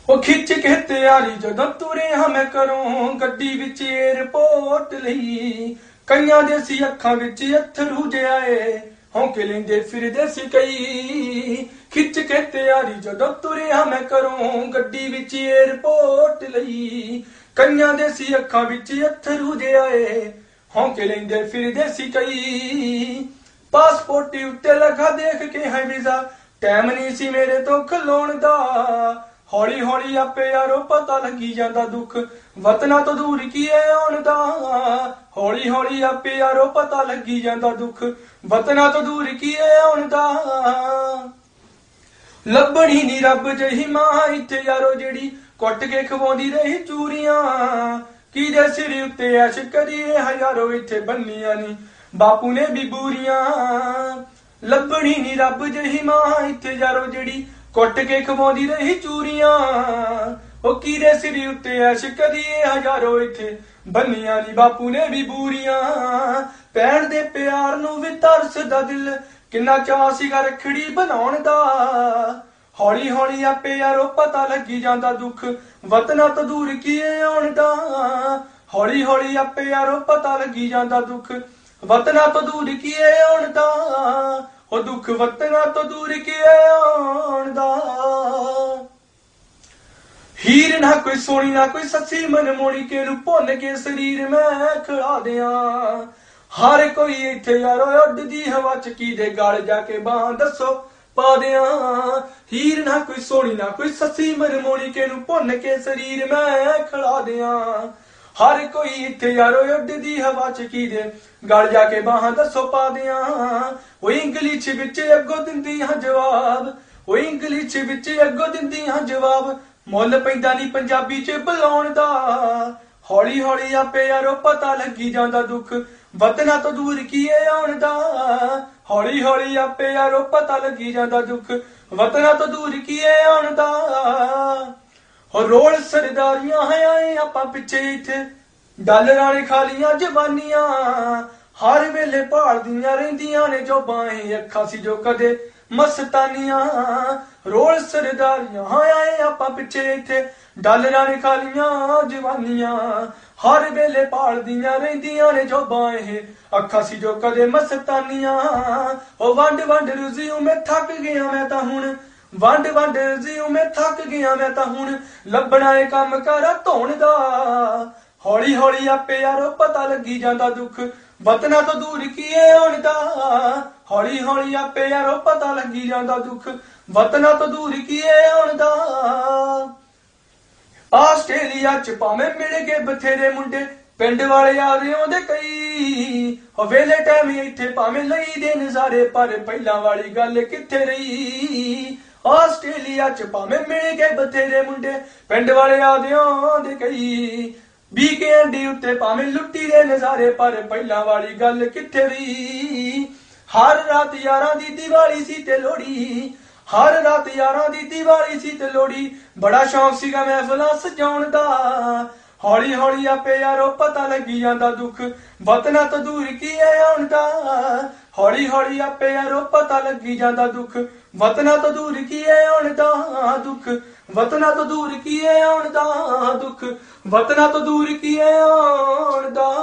ਉਹ ਖਿੱਚ ਕੇ ਤਿਆਰੀ ਜਦੋਂ ਤੁਰੇ ਹਾਂ ਮੈਂ ਘਰੋਂ, ਗੱਡੀ ਵਿੱਚ ਏਅਰਪੋਰਟ ਲਈ। ਕਈਆਂ ਦੇ ਸੀ ਅੱਖਾਂ ਵਿੱਚ ਅੱਥਰੂ ਜਿਆਏ, ਹੌਂਕੇ ਲੈਂਦੇ ਫਿਰਦੇ ਸੀ ਕਈ। ਖਿੱਚ ਕੇ ਤਿਆਰੀ ਜਦੋਂ ਤੁਰੇ ਹਾਂ ਮੈਂ ਘਰੋਂ, ਗੱਡੀ ਵਿੱਚ ਏਅਰਪੋਰਟ ਲਈ। ਕਈਆਂ ਦੇ ਸੀ ਅੱਖਾਂ ਵਿੱਚ ਅੱਥਰੂ ਜਿਆਏ, ਹੌਂਕੇ ਲੈਂਦੇ ਫਿਰਦੇ ਸੀ ਕਈ। ਪਾਸਪੋਰਟ ਉੱਤੇ ਲਗਾ ਦੇਖ ਕੇ ਹੈ ਵੀਜ਼ਾ, ਟਾਈਮ ਨਹੀਂ ਸੀ ਮੇਰੇ ਤੋਂ ਖਲੋਣ ਦਾ। ਹੌਲੀ ਹੌਲੀ ਆਪੇ ਯਾਰੋ ਪਤਾ ਲੱਗੀ ਜਾਂਦਾ ਦੁੱਖ, ਵਤਨਾਂ ਤੋਂ ਦੂਰ ਕੀ ਹੈ ਆਉਣ ਦਾ। ਹੌਲੀ ਹੌਲੀ ਆਪੇ ਯਾਰੋ ਪਤਾ ਲੱਗੀ ਜਾਂਦਾ ਦੁੱਖ, ਵਤਨਾਂ ਤੋਂ ਦੂਰ ਕੀ ਹੈ ਆਉਣ ਦਾ। ਲੱਭਣੀ ਨੀ ਰੱਬ ਜਿਹੀ ਮਾਂ ਇੱਥੇ ਯਾਰੋ, ਜਿਹੜੀ ਕੁੱਟ ਕੇ ਖਵਾਉਂਦੀ ਰਹੀ ਚੂਰੀਆਂ। ਕਿਹਦੇ ਸਿਰ ਉੱਤੇ ਐਸ਼ ਕਰੀਏ ਹਜ਼ਾਰੋ, ਇੱਥੇ ਬੰਨੀਆਂ ਨੀ ਬਾਪੂ ਨੇ ਵੀ ਬੂਰੀਆਂ। ਲੱਭਣੀ ਨੀ ਰੱਬ ਜਿਹੀ ਮਾਂ ਇੱਥੇ ਯਾਰੋ, ਜਿਹੜੀ ਕੁੱਟ ਕੇ ਖਵਾਉਂਦੀ ਰਹੀ ਚੂਰੀਆਂ। ਉਹ ਕਿਹਦੇ ਸਿਰ ਉੱਤੇ ਐਸ਼ ਕਰੀਏ ਹਜ਼ਾਰੋ, ਇੱਥੇ ਬੰਨੀਆਂ ਨੀ ਬਾਪੂ ਨੇ ਵੀ ਬੂਰੀਆਂ। ਭੈਣ ਦੇ ਪਿਆਰ ਨੂੰ ਵੀ ਤਰਸਦਾ ਦਿਲ, ਕਿੰਨਾ ਚਾਅ ਸੀਗਾ ਰੱਖੜੀ ਬਣਾਉਣ ਦਾ। ਹੌਲੀ ਹੌਲੀ ਆਪੇ ਯਾਰੋ ਪਤਾ ਲੱਗੀ ਜਾਂਦਾ ਦੁੱਖ, ਵਤਨਾਂ ਤੋਂ ਦੂਰ ਕੀਏ ਆਉਣ ਦਾ। ਹੌਲੀ ਹੌਲੀ ਆਪੇ ਯਾਰੋ ਪਤਾ ਲੱਗੀ ਜਾਂਦਾ ਦੁੱਖ, ਵਤਨਾਂ ਤੋਂ ਦੂਰ ਕੀਏ ਆਉਣ ਦਾ। ਉਹ ਦੁੱਖ ਵਤਨਾਂ ਤੋਂ ਦੂਰ ਕੀਏ ਆਉਣ ਦਾ। ਹੀਰ ਨਾ ਕੋਈ ਸੋਹਣੀ ਨਾ ਕੋਈ ਸੱਸੀ ਮਨਮੋਣੀ, ਕੇ ਨੂੰ ਭੁੰਨ ਕੇ ਸਰੀਰ ਮੈਂ ਖਿਲਾ ਦਿਆਂ। ਹਰ ਕੋਈ ਇੱਥੇ ਯਾਰੋ ਉੱਡਦੀ ਹਵਾ ਚ ਕਿਹਦੇ ਗਲ ਜਾ ਕੇ ਬਾਂਹ ਦੱਸੋ ਪਾ ਦਿਆਂ। ਹੀਰ ਨਾ ਕੋਈ ਸੋਹਣੀ ਨਾ ਕੋਈ ਸੱਸੀ ਮਨਮੋਣੀ, ਕੇ ਨੂੰ ਭੁੰਨ ਕੇ ਸਰੀਰ ਮੈਂ ਖਿਲਾ ਦਿਆਂ। ਹਰ ਕੋਈ ਇੱਥੇ ਯਾਰੋ ਉੱਡਦੀ ਹਵਾ ਚ ਕਿਹਦੇ ਗਲ ਜਾ ਕੇ ਬਾਹਾਂ ਦੱਸੋ ਪਾ ਦਿਆਂ। ਉਹ ਇੰਗਲਿਸ਼ ਵਿੱਚ ਅੱਗੋਂ ਦਿੰਦੀ ਹਾਂ ਜਵਾਬ, ਉਹ ਇੰਗਲਿਸ਼ ਵਿੱਚ ਅੱਗੋਂ ਦਿੰਦੀ ਹਾਂ ਜਵਾਬ। ਮੁੱਲ ਪੈਂਦਾ ਨਹੀਂ ਪੰਜਾਬੀ ਚ ਬੁਲਾਉਣ ਦਾ। ਹੌਲੀ ਹੌਲੀ ਆਪੇ ਯਾਰੋ ਪਤਾ ਲੱਗੀ ਜਾਂਦਾ ਦੁੱਖ, ਵਤਨਾਂ ਤੋਂ ਦੂਰ ਕੀਏ ਆਉਣ ਦਾ। ਹੌਲੀ ਹੌਲੀ ਆਪੇ ਯਾਰੋ ਪਤਾ ਲੱਗੀ ਜਾਂਦਾ ਦੁੱਖ, ਵਤਨਾਂ ਤੋਂ ਦੂਰ ਕੀਏ ਆਉਣ ਦਾ। ਹੋ ਰੋਲ ਸਰਦਾਰੀਆਂ ਹੈ ਆਏ ਆਪਾਂ ਪਿੱਛੇ, ਇੱਥੇ ਡਾਲਰਾਂ ਨੇ ਖਾਲੀਆਂ ਜਵਾਨੀਆਂ। ਹਰ ਵੇਲੇ ਭਾਲਦੀਆਂ ਰਹਿੰਦੀਆਂ ਨੇ ਜੋ ਬਾਹੇ, ਅੱਖਾਂ ਸੀ ਜੋ ਕਦੇ ਮਸਤਾਨੀਆਂ। ਰੋਲ ਸਰਦਾਰੀਆਂ ਆਏ ਆਪਾਂ ਪਿੱਛੇ, ਇੱਥੇ ਡਾਲਰਾਂ ਨੇ ਖਾਲੀਆਂ ਜਵਾਨੀਆਂ। ਹਰ ਵੇਲੇ ਭਾਲਦੀਆਂ ਰਹਿੰਦੀਆਂ ਨੇ ਜੋ ਬਾਹੇ, ਅੱਖਾਂ ਸੀ ਜੋ ਕਦੇ ਮਸਤਾਨੀਆਂ। ਉਹ ਵੰਡ ਵੰਡ ਰੁਜ਼ੀਓ ਮੈਂ ਥੱਕ ਗਿਆ ਮੈਂ ਤਾਂ ਹੁਣ, ਵੰਡ ਵੰਡ ਰੁਜ਼ੀਓ ਮੈਂ ਥੱਕ ਗਿਆ ਮੈਂ ਤਾਂ ਹੁਣ। ਲੱਭਣਾ ਏ ਕੰਮ ਕਾਰਾ ਧੋਣ ਦਾ। ਹੌਲੀ ਹੌਲੀ ਆਪੇ ਯਾਰੋ ਪਤਾ ਲੱਗੀ ਜਾਂਦਾ ਦੁੱਖ, ਵਤਨਾਂ ਤੋਂ ਦੂਰ ਕੀਏ ਆਉਣ ਦਾ। ਹੌਲੀ ਹੌਲੀ ਆਪੇ ਯਾਰੋ ਪਤਾ ਲੱਗੀ ਜਾਂਦਾ ਦੁੱਖ, ਵਤਨਾਂ ਤੋਂ ਦੂਰ ਕੀਏ ਆਉਣ ਦਾ। ਆਸਟ੍ਰੇਲੀਆ ਚ ਭਾਵੇਂ ਮਿਲ ਗਏ ਬਥੇਰੇ ਮੁੰਡੇ, ਪਿੰਡ ਵਾਲੇ ਯਾਰ ਆਉਂਦੇ ਕਈ। ਵੇਲੇ ਟਾਈਮ ਇੱਥੇ ਭਾਵੇਂ ਲਈ ਦੇ ਨਜ਼ਾਰੇ, ਪਰ ਪਹਿਲਾਂ ਵਾਲੀ ਗੱਲ ਕਿੱਥੇ ਰਹੀ। ਆਸਟ੍ਰੇਲੀਆ ਚ ਭਾਵੇਂ ਮਿਲ ਗਏ ਬਥੇਰੇ ਮੁੰਡੇ, ਪਿੰਡ ਵਾਲੇ ਆਉਂਦੇ ਕਈ। ਵੀਕਐਂਡ ਉੱਤੇ ਭਾਵੇਂ ਲੁੱਟੀ ਦੇ ਨਜ਼ਾਰੇ, ਪਰ ਪਹਿਲਾਂ ਵਾਲੀ ਗੱਲ ਕਿੱਥੇ ਰਹੀ। ਹਰ ਰਾਤ ਯਾਰਾਂ ਦੀ ਦੀਵਾਲੀ ਸੀ ਤੇ ਲੋਹੜੀ, ਹਰ ਰਾਤ ਯਾਰਾਂ ਦੀ ਦੀਵਾਲੀ ਸੀ ਤੇ ਲੋਹੜੀ। ਬੜਾ ਸ਼ੌਂਕ ਸੀਗਾ ਮਹਿਫਲਾਂ ਸਜਾਉਣ ਦਾ। ਹੌਲੀ ਹੌਲੀ ਆਪੇ ਯਾਰੋ ਪਤਾ ਲੱਗੀ ਜਾਂਦਾ ਦੁੱਖ, ਵਤਨਾਂ ਤੋਂ ਦੂਰ ਕੀਏ ਆਉਣ ਦਾ। ਹੌਲੀ ਹੌਲੀ ਆਪੇ ਯਾਰੋ ਪਤਾ ਲੱਗੀ ਜਾਂਦਾ ਦੁੱਖ, ਵਤਨਾਂ ਤੋਂ ਦੂਰ ਕੀਏ ਆਉਣ ਦਾ। ਦੁੱਖ ਵਤਨਾਂ ਤੋਂ ਦੂਰ ਕੀਏ ਆਉਣ ਦਾ, ਦੁੱਖ ਵਤਨਾਂ ਤੋਂ ਦੂਰ ਕੀਏ ਆਉਣ ਦਾ।